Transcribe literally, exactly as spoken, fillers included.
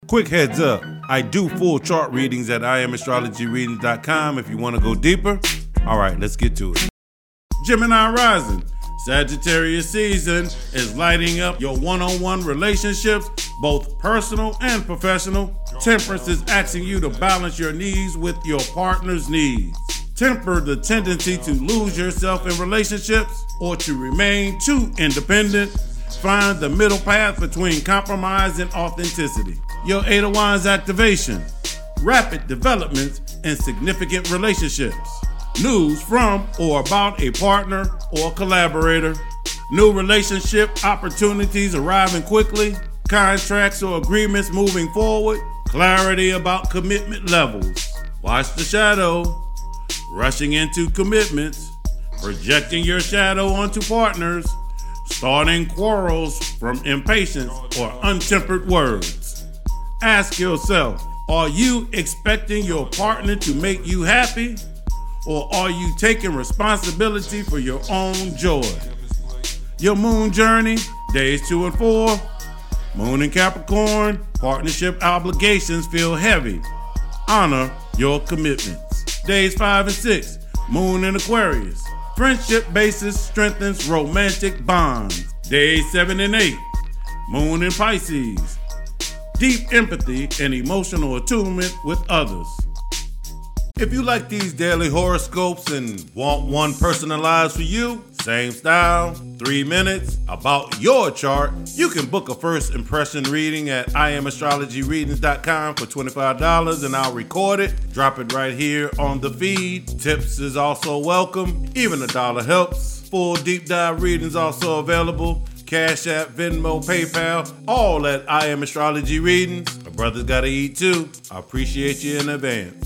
Quick heads up, I do full chart readings at I am astrology readings dot com if you want to go deeper. All right, let's get to it. Gemini rising. Sagittarius season is lighting up your one-on-one relationships, both personal and professional. Temperance is asking you to balance your needs with your partner's needs. Temper the tendency to lose yourself in relationships or to remain too independent. Find the middle path between compromise and authenticity. Your Eight of Wands activation. Rapid developments in significant relationships. News from or about a partner or collaborator. New relationship opportunities arriving quickly. Contracts or agreements moving forward. Clarity about commitment levels. Watch the shadow. Rushing into commitments. Projecting your shadow onto partners. Starting quarrels from impatience or untempered words. Ask yourself, are you expecting your partner to make you happy? Or are you taking responsibility for your own joy? Your moon journey, days two and four. Moon in Capricorn, partnership obligations feel heavy. Honor your commitments. Days five and six. Moon in Aquarius. Friendship basis strengthens romantic bonds. Days seven and eight. Moon in Pisces. Deep empathy and emotional attunement with others. If you like these daily horoscopes and want one personalized for you, same style, three minutes, about your chart, you can book a first impression reading at I am astrology readings dot com for twenty-five dollars and I'll record it, drop it right here on the feed. Tips is also welcome, even a dollar helps. Full deep dive readings also available. Cash App, Venmo, PayPal, all at I Am Astrology Readings. My brother's gotta eat too. I appreciate you in advance.